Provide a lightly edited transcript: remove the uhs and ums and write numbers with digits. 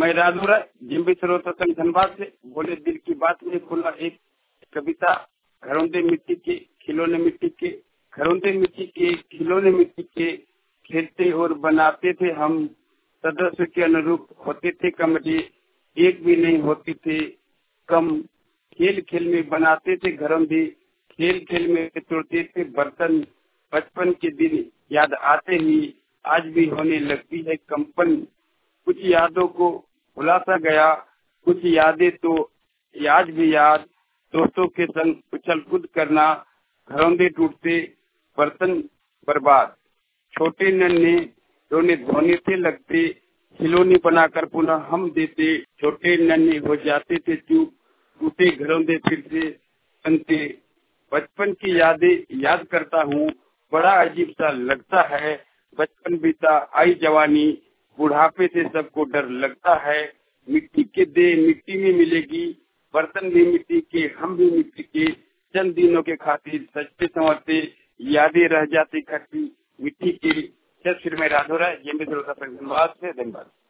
मैं राधुरा जिम्बी श्रोता संघ धनबाद से बोले दिल की बात में खुला एक कविता। घरौंदे मिट्टी के खिलौने मिट्टी के, घरौंदे मिट्टी के खिलौने मिट्टी के, खेलते और बनाते थे हम, सदस्य के अनुरूप होते थे कमरे, एक भी नहीं होती थे कम। खेल खेल में बनाते थे घरौंदे, खेल खेल में तोड़ते थे बर्तन। बचपन के दिन याद आते ही आज भी होने लगती है कंपन। कुछ यादों को भुला सा गया, कुछ यादें तो आज भी याद। दोस्तों के संग उछल कूद करना, घरौंदे टूटते बर्तन बर्बाद। छोटे नन्हे रोने धोने से लगते, खिलौने बनाकर पुनः हम देते। छोटे नन्हे हो जाते थे चुप, टूटे घरौंदे फिर से बनते। बचपन की यादें याद करता हूँ, बड़ा अजीब सा लगता है। बचपन बीता आई जवानी, बुढ़ापे से सबको डर लगता है। मिट्टी के दे मिट्टी में मिलेगी, बर्तन भी मिट्टी के हम भी मिट्टी के। चंद दिनों के खातिर सजते संवरते, यादें रह जाती खट्टी मिट्टी की। फिर मैं राधोरा जिम्बी श्रोता संघ धनबाद से धन्यवाद।